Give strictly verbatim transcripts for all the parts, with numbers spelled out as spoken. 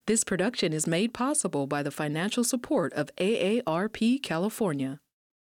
This production is made possible by the financial support of A A R P California.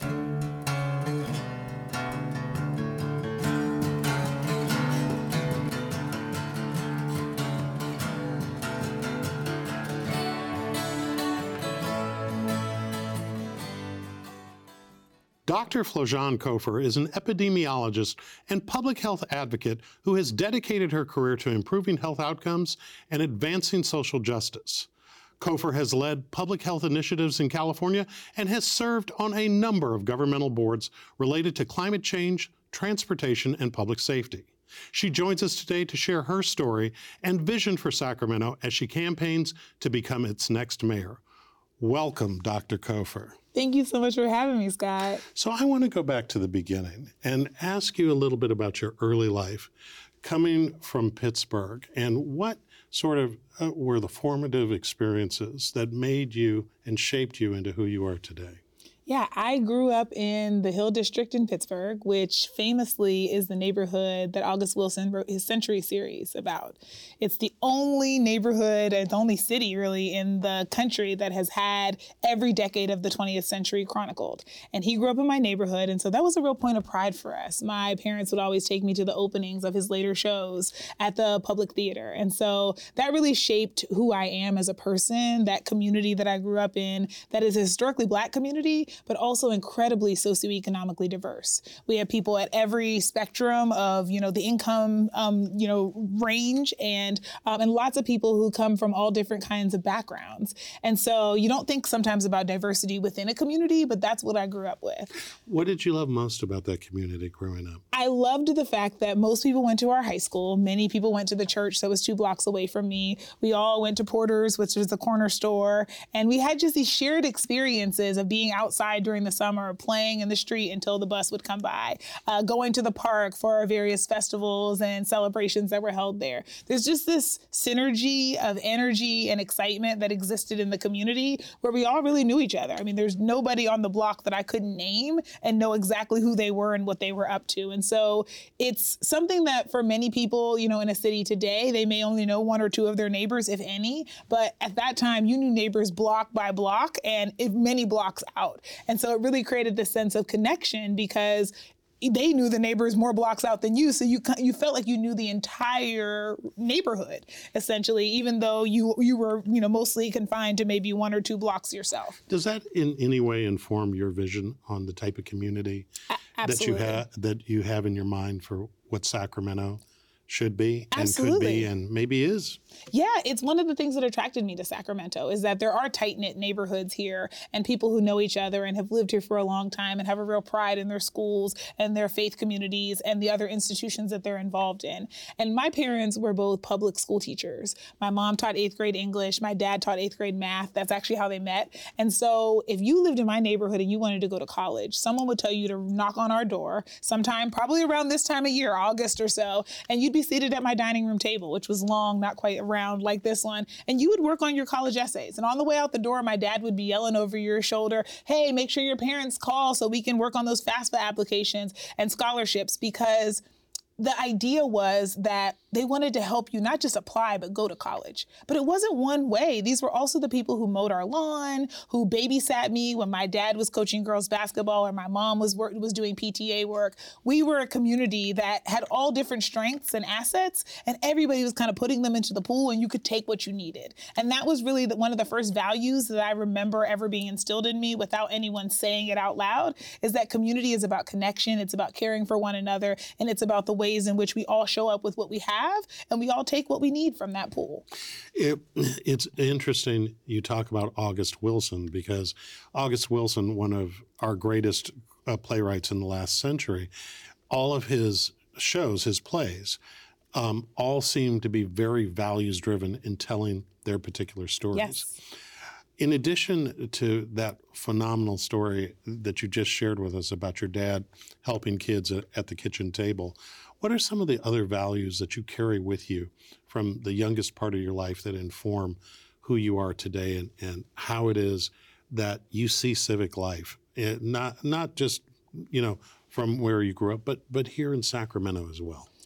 Doctor Flojane Cofer is an epidemiologist and public health advocate who has dedicated her career to improving health outcomes and advancing social justice. Cofer has led public health initiatives in California and has served on a number of governmental boards related to climate change, transportation, and public safety. She joins us today to share her story and vision for Sacramento as she campaigns to become its next mayor. Welcome, Doctor Cofer. Thank you so much for having me, Scott. So I want to go back to the beginning and ask you a little bit about your early life coming from Pittsburgh and what sort of uh, were the formative experiences that made you and shaped you into who you are today. Yeah, I grew up in the Hill District in Pittsburgh, which famously is the neighborhood that August Wilson wrote his Century series about. It's the only neighborhood, and the only city really in the country that has had every decade of the twentieth century chronicled. And he grew up in my neighborhood, and so that was a real point of pride for us. My parents would always take me to the openings of his later shows at the Public Theater. And so that really shaped who I am as a person, that community that I grew up in, that is a historically Black community, but also incredibly socioeconomically diverse. We have people at every spectrum of, you know, the income, um, you know, range, and um, and lots of people who come from all different kinds of backgrounds. And so you don't think sometimes about diversity within a community, but that's what I grew up with. What did you love most about that community growing up? I loved the fact that most people went to our high school. Many people went to the church that was two blocks away from me. We all went to Porter's, which was the corner store. And we had just these shared experiences of being outside during the summer, playing in the street until the bus would come by, uh, going to the park for our various festivals and celebrations that were held there. There's just this synergy of energy and excitement that existed in the community where we all really knew each other. I mean, there's nobody on the block that I couldn't name and know exactly who they were and what they were up to. And so it's something that for many people, you know, in a city today, they may only know one or two of their neighbors, if any. But at that time, you knew neighbors block by block and if many blocks out. And so it really created this sense of connection because they knew the neighbors more blocks out than you. So you you felt like you knew the entire neighborhood, essentially, even though you you were, you know, mostly confined to maybe one or two blocks yourself. Does that in any way inform your vision on the type of community A- that you have that you have in your mind for what Sacramento should be and Absolutely. could be and maybe is? Yeah, it's one of the things that attracted me to Sacramento is that there are tight-knit neighborhoods here and people who know each other and have lived here for a long time and have a real pride in their schools and their faith communities and the other institutions that they're involved in. And my parents were both public school teachers. My mom taught eighth grade English. My dad taught eighth grade math. That's actually how they met. And so if you lived in my neighborhood and you wanted to go to college, someone would tell you to knock on our door sometime, probably around this time of year, August or so, and you'd be seated at my dining room table, which was long, not quite round like this one, and you would work on your college essays. And on the way out the door, my dad would be yelling over your shoulder, hey, make sure your parents call so we can work on those FAFSA applications and scholarships, because the idea was that they wanted to help you not just apply, but go to college. But it wasn't one way. These were also the people who mowed our lawn, who babysat me when my dad was coaching girls basketball or my mom was work, was doing P T A work. We were a community that had all different strengths and assets, and everybody was kind of putting them into the pool, and you could take what you needed. And that was really the, one of the first values that I remember ever being instilled in me without anyone saying it out loud, is that community is about connection, it's about caring for one another, and it's about the ways in which we all show up with what we have, and we all take what we need from that pool. It, it's interesting you talk about August Wilson, because August Wilson, one of our greatest uh, playwrights in the last century, all of his shows, his plays, um, all seem to be very values-driven in telling their particular stories. Yes. In addition to that phenomenal story that you just shared with us about your dad helping kids at, at the kitchen table, what are some of the other values that you carry with you from the youngest part of your life that inform who you are today and, and how it is that you see civic life? And not not just, you know, from where you grew up, but but here in Sacramento as well.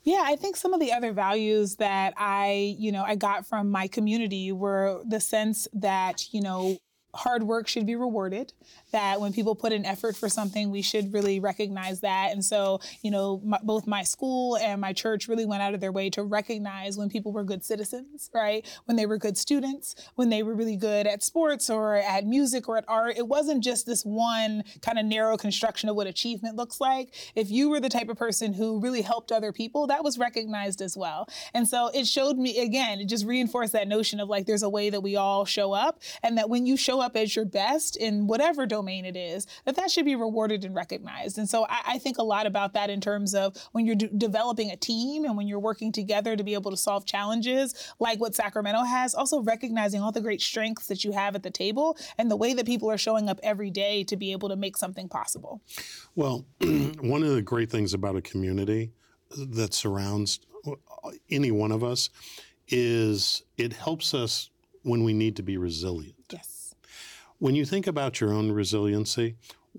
Yeah, I think some of the other values that I, you know, I got from my community were the sense that, you know, hard work should be rewarded, that when people put in effort for something, we should really recognize that. And so, you know, my, both my school and my church really went out of their way to recognize when people were good citizens, right? When they were good students, when they were really good at sports or at music or at art. It wasn't just this one kind of narrow construction of what achievement looks like. If you were the type of person who really helped other people, that was recognized as well. And so it showed me, again, it just reinforced that notion of like, there's a way that we all show up, and that when you show up as your best in whatever domain it is, that that should be rewarded and recognized. And so I, I think a lot about that in terms of when you're d- developing a team and when you're working together to be able to solve challenges like what Sacramento has, also recognizing all the great strengths that you have at the table and the way that people are showing up every day to be able to make something possible. Well, one of the great things about a community that surrounds any one of us is it helps us when we need to be resilient. Yes. When you think about your own resiliency,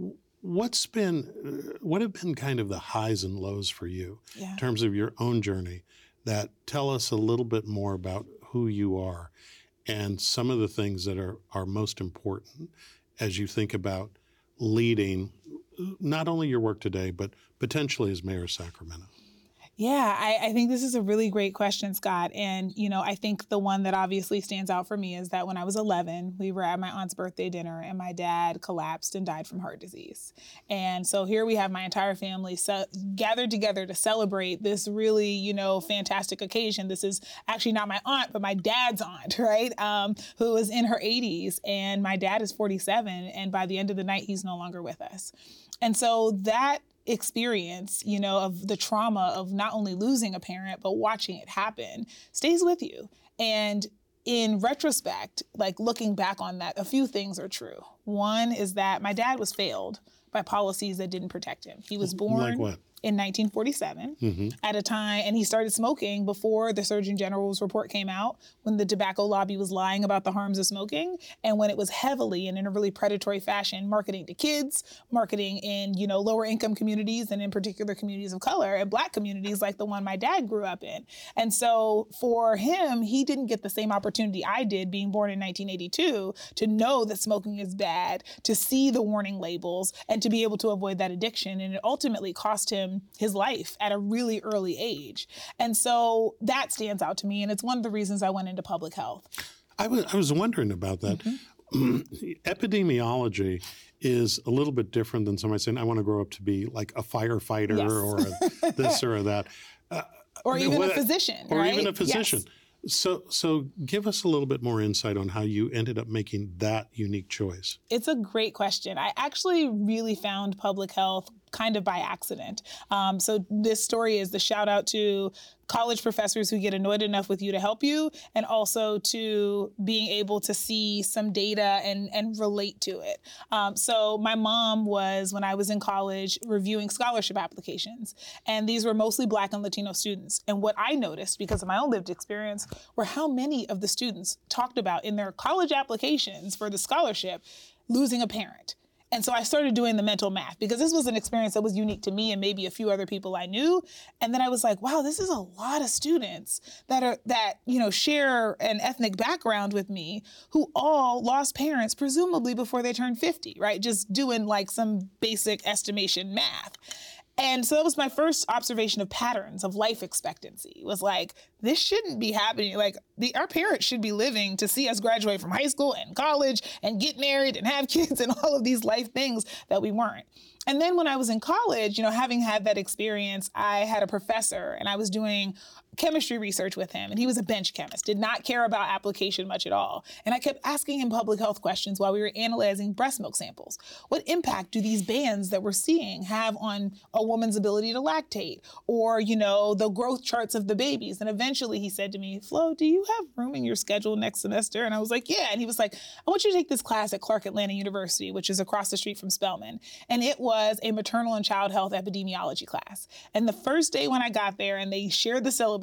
what's been, what have been kind of the highs and lows for you Yeah. in terms of your own journey that tell us a little bit more about who you are and some of the things that are, are most important as you think about leading not only your work today, but potentially as mayor of Sacramento? Yeah, I, I think this is a really great question, Scott. And, you know, I think the one that obviously stands out for me is that when I was eleven, we were at my aunt's birthday dinner and my dad collapsed and died from heart disease. And so here we have my entire family ce- gathered together to celebrate this really, you know, fantastic occasion. This is actually not my aunt, but my dad's aunt, right? Um, who is in her eighties, and my dad is forty-seven. And by the end of the night, he's no longer with us. And so that experience, you know, of the trauma of not only losing a parent, but watching it happen stays with you. And in retrospect, like looking back on that, a few things are true. One is that my dad was failed by policies that didn't protect him. He was born Like what? in nineteen forty-seven mm-hmm. at a time, and he started smoking before the Surgeon General's report came out, when the tobacco lobby was lying about the harms of smoking, and when it was heavily and in a really predatory fashion marketing to kids, marketing in, you know, lower income communities, and in particular communities of color and Black communities like the one my dad grew up in. And so for him, he didn't get the same opportunity I did, being born in nineteen eighty-two, to know that smoking is bad, to see the warning labels, and to be able to avoid that addiction. And it ultimately cost him his life at a really early age. And so that stands out to me. And it's one of the reasons I went into public health. I was, I was wondering about that. Mm-hmm. Epidemiology is a little bit different than somebody saying, I want to grow up to be like a firefighter yes. or a this or a that. Uh, or even what, a physician. Or right? even a physician. Yes. So so give us a little bit more insight on how you ended up making that unique choice. It's a great question. I actually really found public health kind of by accident. Um, so this story is the shout out to college professors who get annoyed enough with you to help you, and also to being able to see some data and, and relate to it. Um, so my mom was, when I was in college, reviewing scholarship applications, and these were mostly Black and Latino students. And what I noticed, because of my own lived experience, were how many of the students talked about in their college applications for the scholarship losing a parent. And so I started doing the mental math, because this was an experience that was unique to me and maybe a few other people I knew. And then I was like, wow, this is a lot of students that are that, you know, share an ethnic background with me, who all lost parents, presumably before they turned fifty, right? Just doing like some basic estimation math. And so that was my first observation of patterns of life expectancy, was like, this shouldn't be happening. Like, the, our parents should be living to see us graduate from high school and college and get married and have kids and all of these life things that we weren't. And then when I was in college, you know, having had that experience, I had a professor and I was doing chemistry research with him, and he was a bench chemist, did not care about application much at all. And I kept asking him public health questions while we were analyzing breast milk samples. What impact do these bands that we're seeing have on a woman's ability to lactate, or, you know, the growth charts of the babies? And eventually he said to me, Flo, do you have room in your schedule next semester? And I was like, yeah. And he was like, I want you to take this class at Clark Atlanta University, which is across the street from Spelman. And it was a maternal and child health epidemiology class. And the first day when I got there and they shared the syllabus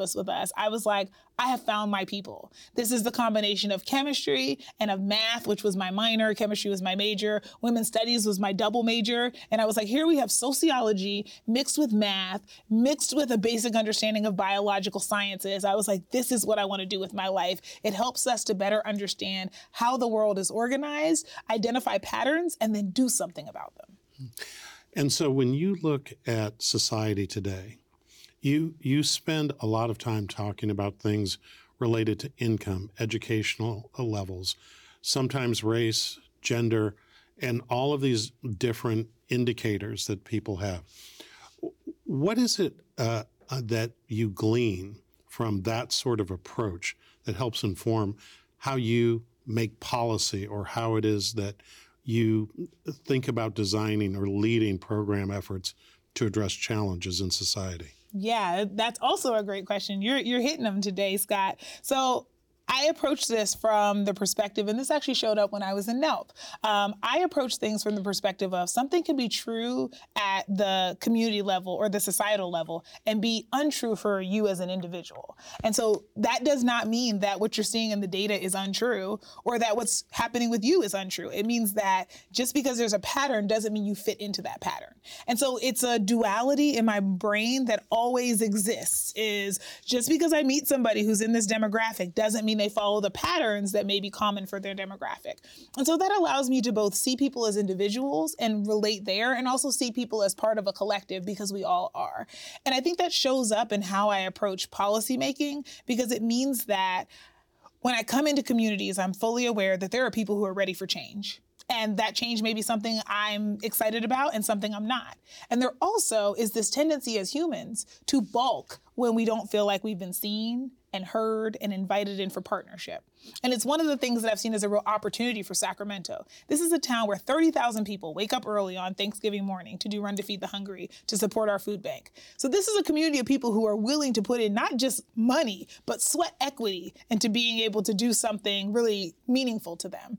syllabus with us, I was like, I have found my people. This is the combination of chemistry and of math, which was my minor. Chemistry was my major. Women's studies was my double major. And I was like, here we have sociology mixed with math, mixed with a basic understanding of biological sciences. I was like, this is what I want to do with my life. It helps us to better understand how the world is organized, identify patterns, and then do something about them. And so when you look at society today, you you spend a lot of time talking about things related to income, educational levels, sometimes race, gender, and all of these different indicators that people have. What is it uh, that you glean from that sort of approach that helps inform how you make policy or how it is that you think about designing or leading program efforts to address challenges in society? Yeah, that's also a great question. You're you're hitting them today, Scott. So I approach this from the perspective, and this actually showed up when I was in N E L P. Um, I approach things from the perspective of something can be true at the community level or the societal level and be untrue for you as an individual. And so that does not mean that what you're seeing in the data is untrue or that what's happening with you is untrue. It means that just because there's a pattern doesn't mean you fit into that pattern. And so it's a duality in my brain that always exists, is just because I meet somebody who's in this demographic doesn't mean they follow the patterns that may be common for their demographic. And so that allows me to both see people as individuals and relate there, and also see people as part of a collective, because we all are. And I think that shows up in how I approach policymaking, because it means that when I come into communities, I'm fully aware that there are people who are ready for change. And that change may be something I'm excited about and something I'm not. And there also is this tendency as humans to balk when we don't feel like we've been seen and heard and invited in for partnership. And it's one of the things that I've seen as a real opportunity for Sacramento. This is a town where thirty thousand people wake up early on Thanksgiving morning to do Run to Feed the Hungry to support our food bank. So this is a community of people who are willing to put in not just money, but sweat equity into being able to do something really meaningful to them.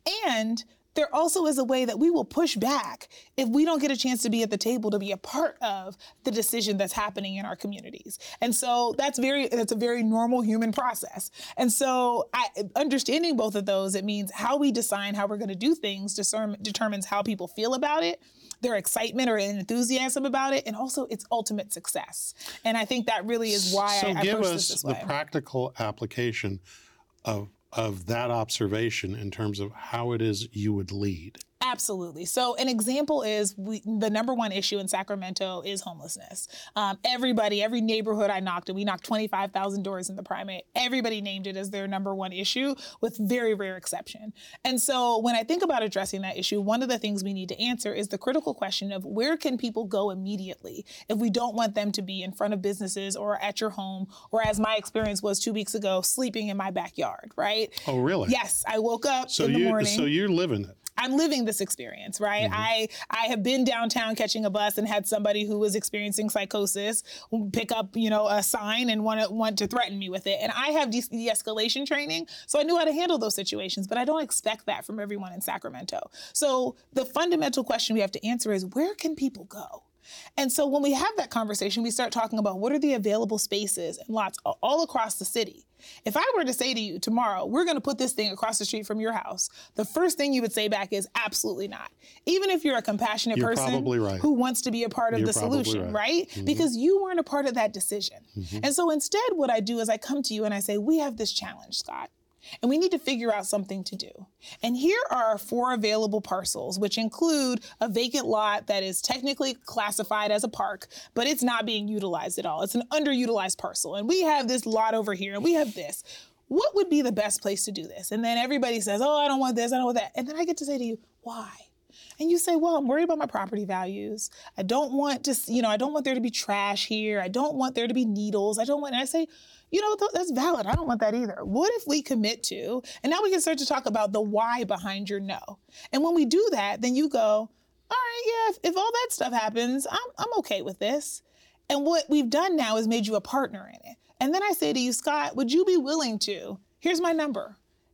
And there also is a way that we will push back if we don't get a chance to be at the table to be a part of the decision that's happening in our communities. And so that's very, that's a very normal human process. And so I, understanding both of those, it means how we decide how we're going to do things discern, determines how people feel about it, their excitement or enthusiasm about it, and also its ultimate success. And I think that really is why so I, I give approach us this this the way. practical application of of that observation in terms of how it is you would lead. Absolutely. So an example is we, the number one issue in Sacramento is homelessness. Um, everybody, every neighborhood I knocked, and we knocked twenty-five thousand doors in the primate, everybody named it as their number one issue, with very rare exception. And so when I think about addressing that issue, one of the things we need to answer is the critical question of where can people go immediately if we don't want them to be in front of businesses or at your home, or as my experience was two weeks ago, sleeping in my backyard, right? Oh, really? Yes. I woke up so in the you, morning. So you're living it. I'm living this experience, right? Mm-hmm. I I have been downtown catching a bus and had somebody who was experiencing psychosis pick up, you know, a sign and want to want to threaten me with it. And I have de- de-escalation training, so I knew how to handle those situations, but I don't expect that from everyone in Sacramento. So the fundamental question we have to answer is, where can people go? And so when we have that conversation, we start talking about what are the available spaces and lots all across the city. If I were to say to you tomorrow, we're going to put this thing across the street from your house, the first thing you would say back is absolutely not. Even if you're a compassionate you're person right. who wants to be a part of you're the solution, right? right? Mm-hmm. Because you weren't a part of that decision. Mm-hmm. And so instead, what I do is I come to you and I say, we have this challenge, Scott. And we need to figure out something to do. And here are our four available parcels, which include a vacant lot that is technically classified as a park, but it's not being utilized at all. It's an underutilized parcel. And we have this lot over here, and we have this. What would be the best place to do this? And then everybody says, oh, I don't want this, I don't want that. And then I get to say to you, why? And you say, well, I'm worried about my property values. I don't want to, you know, I don't want there to be trash here. I don't want there to be needles. I don't want, and I say, you know, th- that's valid. I don't want that either. What if we commit to, and now we can start to talk about the why behind your no. And when we do that, then you go, all right, yeah, if, if all that stuff happens, I'm, I'm okay with this. And what we've done now is made you a partner in it. And then I say to you, Scott, would you be willing to, here's my number.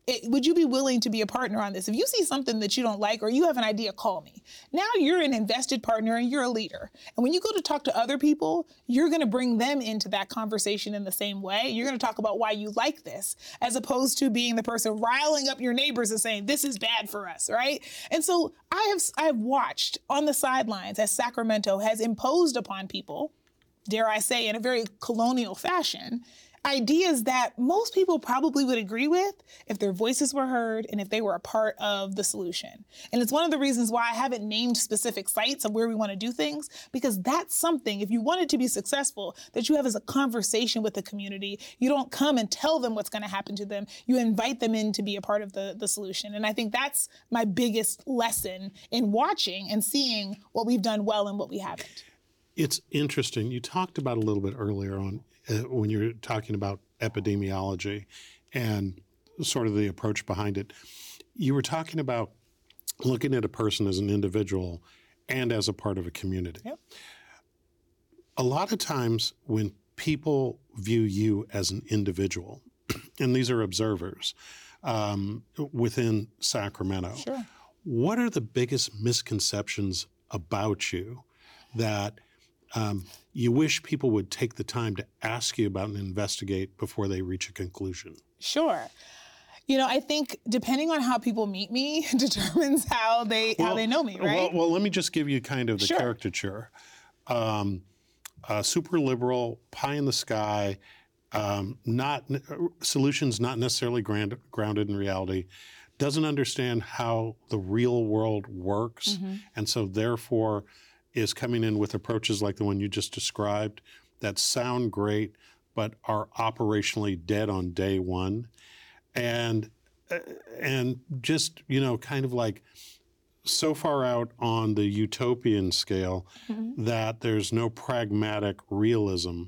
it, would you be willing to be a partner on this? If you see something that you don't like or you have an idea, call me. Now you're an invested partner and you're a leader. And when you go to talk to other people, you're going to bring them into that conversation in the same way. You're going to talk about why you like this, as opposed to being the person riling up your neighbors and saying, this is bad for us, right? And so I have, I have watched on the sidelines as Sacramento has imposed upon people, dare I say, in a very colonial fashion, ideas that most people probably would agree with if their voices were heard and if they were a part of the solution. And it's one of the reasons why I haven't named specific sites of where we want to do things, because that's something, if you want it to be successful, that you have as a conversation with the community. You don't come and tell them what's going to happen to them. You invite them in to be a part of the, the solution. And I think that's my biggest lesson in watching and seeing what we've done well and what we haven't. It's interesting. You talked about a little bit earlier on uh, when you were talking about epidemiology and sort of the approach behind it. You were talking about looking at a person as an individual and as a part of a community. Yep. A lot of times when people view you as an individual, and these are observers um, within Sacramento, Sure. what are the biggest misconceptions about you that Um, you wish people would take the time to ask you about and investigate before they reach a conclusion? Sure. You know, I think depending on how people meet me determines how they well, how they know me, right? Well, well, let me just give you kind of the Sure. caricature. Um, uh, super liberal, pie in the sky, um, not solutions not necessarily grand, grounded in reality, doesn't understand how the real world works, Mm-hmm. and so therefore is coming in with approaches like the one you just described that sound great but are operationally dead on day one, and uh, and just, you know, kind of like so far out on the utopian scale Mm-hmm. that there's no pragmatic realism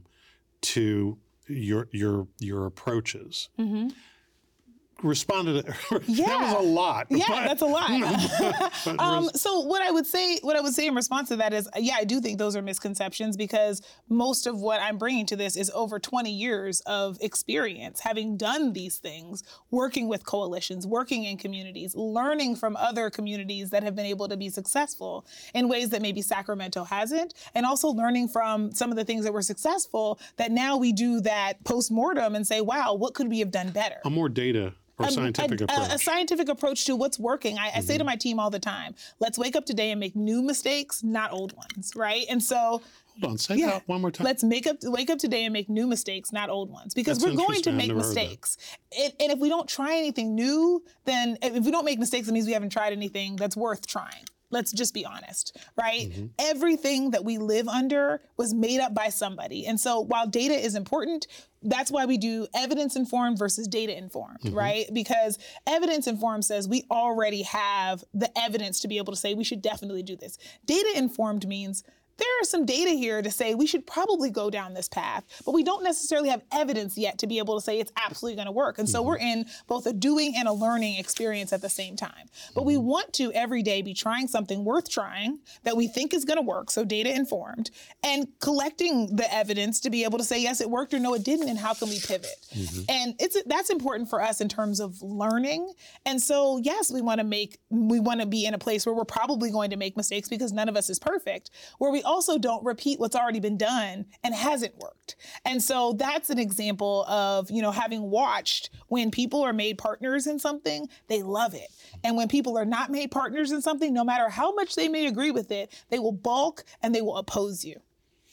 to your your your approaches. Mm-hmm. Responded. Yeah. That was a lot. Yeah, but- that's a lot. but- but um, res- so what I would say, what I would say in response to that is, yeah, I do think those are misconceptions, because most of what I'm bringing to this is over twenty years of experience, having done these things, working with coalitions, working in communities, learning from other communities that have been able to be successful in ways that maybe Sacramento hasn't, and also learning from some of the things that were successful that now we do that post-mortem and say, wow, what could we have done better? a more data or A- scientific a, approach. A, a scientific approach to what's working. I, I say to my team all the time, let's wake up today and make new mistakes, not old ones, right? And so Hold on, say yeah, that one more time. let's make up, wake up today and make new mistakes, not old ones, because That's we're going to interesting. I've make never heard that. mistakes. And, and if we don't try anything new, then if we don't make mistakes, it means we haven't tried anything that's worth trying. Let's just be honest, right? Mm-hmm. Everything that we live under was made up by somebody. And so while data is important, that's why we do evidence-informed versus data-informed, Mm-hmm. right? Because evidence-informed says we already have the evidence to be able to say we should definitely do this. Data-informed means there are some data here to say we should probably go down this path, but we don't necessarily have evidence yet to be able to say it's absolutely going to work. And so we're in both a doing and a learning experience at the same time. But we want to every day be trying something worth trying that we think is going to work, so data informed, and collecting the evidence to be able to say, yes, it worked, or no, it didn't, and how can we pivot? And it's that's important for us in terms of learning. And so, yes, we want to make, we want to be in a place where we're probably going to make mistakes because none of us is perfect, where we also don't repeat what's already been done and hasn't worked. And so that's an example of, you know, having watched when people are made partners in something, they love it. And when people are not made partners in something, no matter how much they may agree with it, they will balk and they will oppose you.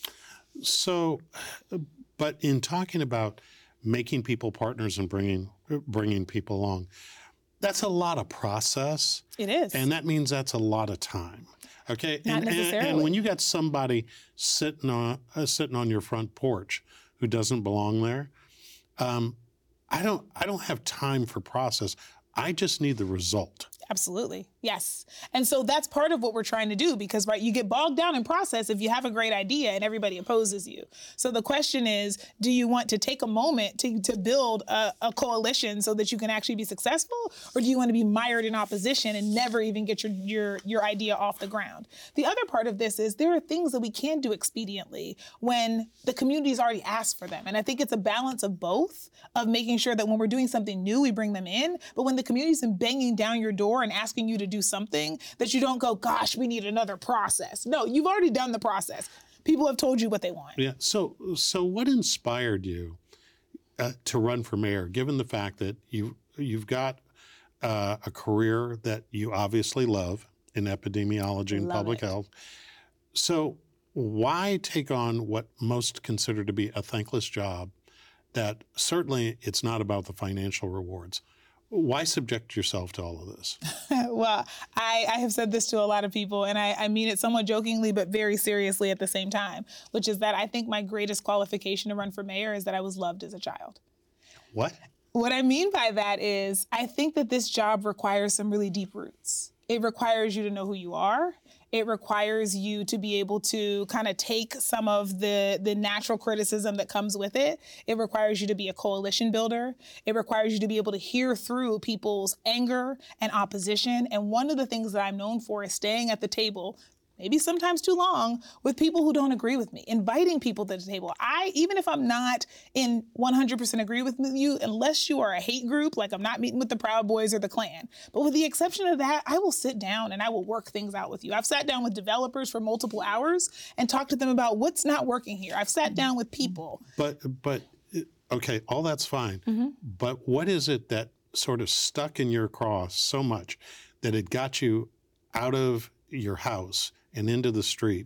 So, but in talking about making people partners and bringing bringing people along, that's a lot of process. It is. And that means that's a lot of time. Okay. Not and, and- necessarily. And when you got somebody sitting on uh, sitting on your front porch who doesn't belong there, um, I don't I don't have time for process. I just need the result. Absolutely. Yes. And so that's part of what we're trying to do because, right, you get bogged down in process if you have a great idea and everybody opposes you. So the question is, do you want to take a moment to, to build a, a coalition so that you can actually be successful? Or do you want to be mired in opposition and never even get your, your, your idea off the ground? The other part of this is there are things that we can do expediently when the community's already asked for them. And I think it's a balance of both, of making sure that when we're doing something new, we bring them in. But when the community's been banging down your door and asking you to do something, that you don't go, gosh, we need another process. No, you've already done the process. People have told you what they want. Yeah. So, so what inspired you uh, to run for mayor, given the fact that you you've got uh, a career that you obviously love in epidemiology and Love public it. health? So, why take on what most consider to be a thankless job? That certainly it's not about the financial rewards. Why subject yourself to all of this? Well, I, I have said this to a lot of people, and I, I mean it somewhat jokingly, but very seriously at the same time, which is that I think my greatest qualification to run for mayor is that I was loved as a child. What? What I mean by that is I think that this job requires some really deep roots. It requires you to know who you are. It requires you to be able to kind of take some of the, the natural criticism that comes with it. It requires you to be a coalition builder. It requires you to be able to hear through people's anger and opposition. And one of the things that I'm known for is staying at the table, maybe sometimes too long, with people who don't agree with me, inviting people to the table. I, even if I'm not in one hundred percent agree with you, unless you are a hate group, like I'm not meeting with the Proud Boys or the Klan, but with the exception of that, I will sit down and I will work things out with you. I've sat down with developers for multiple hours and talked to them about what's not working here. I've sat down with people. But, but okay, all that's fine. Mm-hmm. But what is it that sort of stuck in your craw so much that it got you out of your house and into the street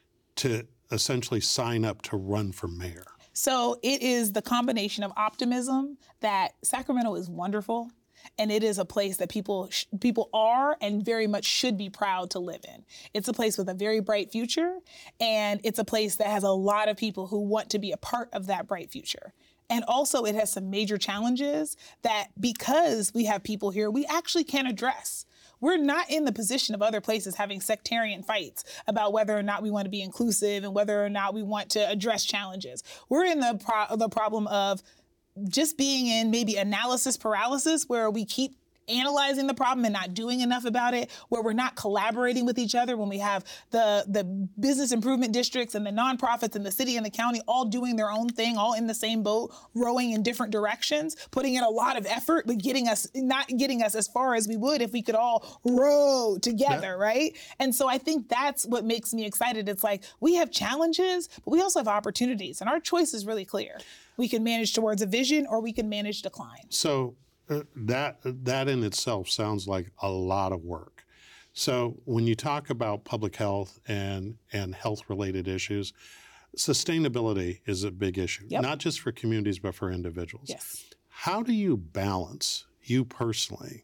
to essentially sign up to run for mayor? So it is the combination of optimism that Sacramento is wonderful, and it is a place that people sh- people are and very much should be proud to live in. It's a place with a very bright future, and it's a place that has a lot of people who want to be a part of that bright future. And also it has some major challenges that, because we have people here, we actually can address. We're not in the position of other places having sectarian fights about whether or not we want to be inclusive and whether or not we want to address challenges. We're in the pro- the problem of just being in maybe analysis paralysis, where we keep analyzing the problem and not doing enough about it, where we're not collaborating with each other when we have the, the business improvement districts and the nonprofits and the city and the county all doing their own thing, all in the same boat, rowing in different directions, putting in a lot of effort, but getting us, not getting us as far as we would if we could all row together, yeah. Right? And so I think that's what makes me excited. It's like, we have challenges, but we also have opportunities, and our choice is really clear. We can manage towards a vision, or we can manage decline. So Uh, that that in itself sounds like a lot of work. So when you talk about public health and and health-related issues, sustainability is a big issue, yep. Not just for communities, but for individuals. Yes. How do you balance, you personally,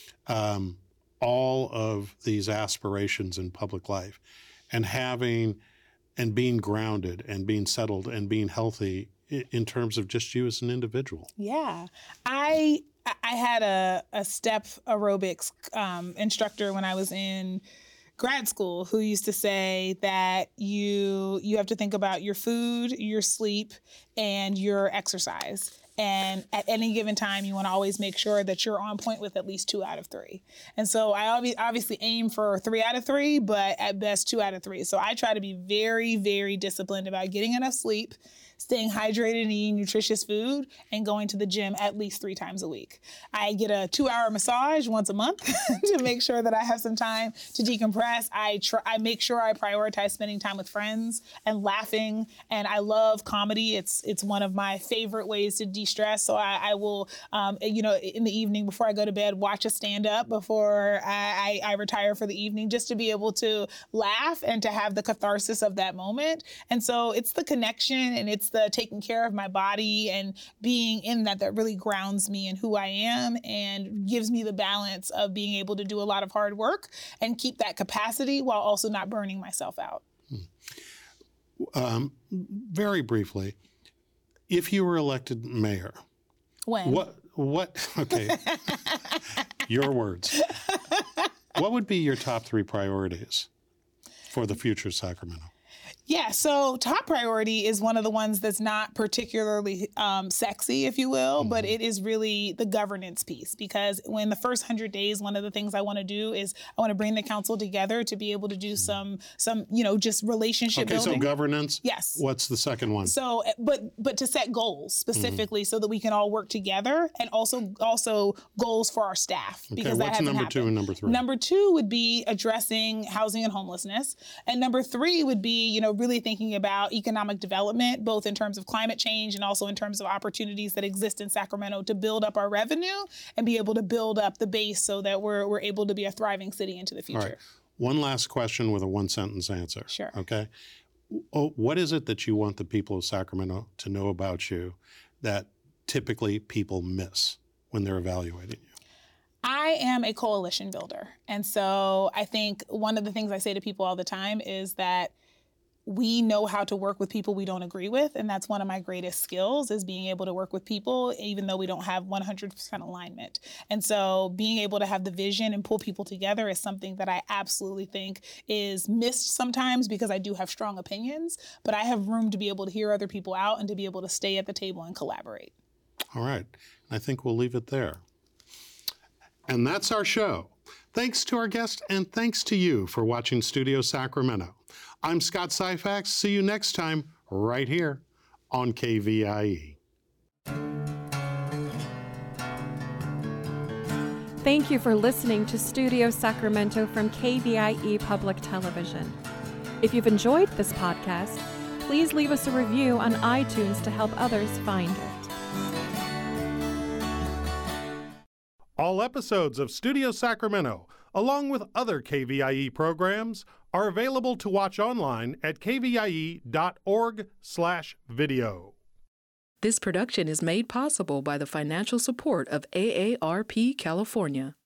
um, all of these aspirations in public life and having and being grounded and being settled and being healthy in, in terms of just you as an individual? Yeah. I I had a, a step aerobics um, instructor when I was in grad school who used to say that you you have to think about your food, your sleep, and your exercise. And at any given time, you want to always make sure that you're on point with at least two out of three. And so I ob- obviously aim for three out of three, but at best two out of three. So I try to be very, very disciplined about getting enough sleep, staying hydrated and eating nutritious food, and going to the gym at least three times a week. I get a two-hour massage once a month to make sure that I have some time to decompress. I try, I make sure I prioritize spending time with friends and laughing. And I love comedy. It's it's one of my favorite ways to de-stress. So I, I will, um, you know, in the evening before I go to bed, watch a stand-up before I, I, I retire for the evening, just to be able to laugh and to have the catharsis of that moment. And so it's the connection, and it's the taking care of my body and being in that that really grounds me in who I am and gives me the balance of being able to do a lot of hard work and keep that capacity while also not burning myself out. Um, very briefly, if you were elected mayor, when? What, what, okay, your words. What would be your top three priorities for the future of Sacramento? Yeah, so top priority is one of the ones that's not particularly um, sexy, if you will, mm-hmm. but it is really the governance piece. Because when the first hundred days, one of the things I want to do is I want to bring the council together to be able to do some, some you know, just relationship okay, building. Okay, so governance. Yes. What's the second one? So, but but to set goals specifically mm-hmm. so that we can all work together, and also also goals for our staff. Okay, because what's that hasn't number happened. two and number three? Number two would be addressing housing and homelessness, and number three would be, you know, really thinking about economic development, both in terms of climate change and also in terms of opportunities that exist in Sacramento to build up our revenue and be able to build up the base so that we're we're able to be a thriving city into the future. All right. One last question with a one-sentence answer. Sure. Okay. Oh, what is it that you want the people of Sacramento to know about you that typically people miss when they're evaluating you? I am a coalition builder. And so I think one of the things I say to people all the time is that we know how to work with people we don't agree with. And that's one of my greatest skills, is being able to work with people, even though we don't have one hundred percent alignment. And so being able to have the vision and pull people together is something that I absolutely think is missed sometimes, because I do have strong opinions, but I have room to be able to hear other people out and to be able to stay at the table and collaborate. All right. I think we'll leave it there. And that's our show. Thanks to our guest, and thanks to you for watching Studio Sacramento. I'm Scott Syphax. See you next time right here on K V I E. Thank you for listening to Studio Sacramento from K V I E Public Television. If you've enjoyed this podcast, please leave us a review on iTunes to help others find it. All episodes of Studio Sacramento, along with other K V I E programs, are available to watch online at k v i e dot org slash video. This production is made possible by the financial support of A A R P California.